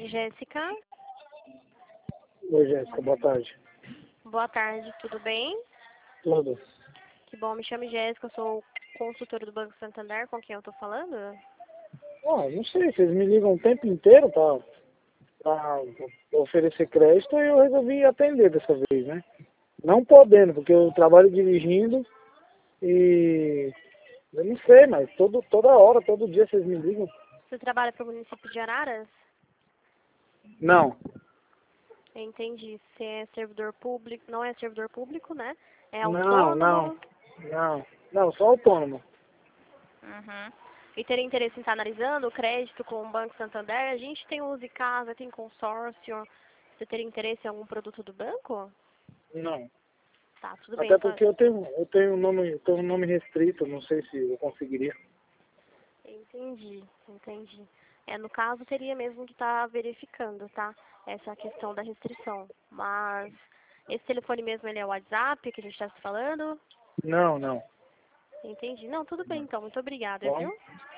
tarde, Jéssica. Oi, Jéssica, boa tarde. Boa tarde, tudo bem? Tudo. Que bom, me chamo Jéssica, eu sou consultora do Banco Santander, com quem eu tô falando? Não sei, vocês me ligam o tempo inteiro pra oferecer crédito e eu resolvi atender dessa vez, né? Não podendo, porque eu trabalho dirigindo e eu não sei, mas toda hora, todo dia vocês me ligam. Você trabalha para o município de Araras? Não, Entendi. Você é servidor público, não é servidor público, né? É não, autônomo. não, sou autônomo. Uhum. E teria interesse em estar analisando o crédito com o Banco Santander? A gente tem Use Casa, tem consórcio. Você teria interesse em algum produto do banco? Não. Tá, tudo bem. Até Só... porque eu tenho um nome restrito, não sei se eu conseguiria. Entendi, entendi. No caso, teria mesmo que estar verificando, tá? Essa questão da restrição. Mas esse telefone mesmo, ele é o WhatsApp que a gente está se falando? Não. Entendi. Não, tudo bem então. Muito obrigada, Bom. viu?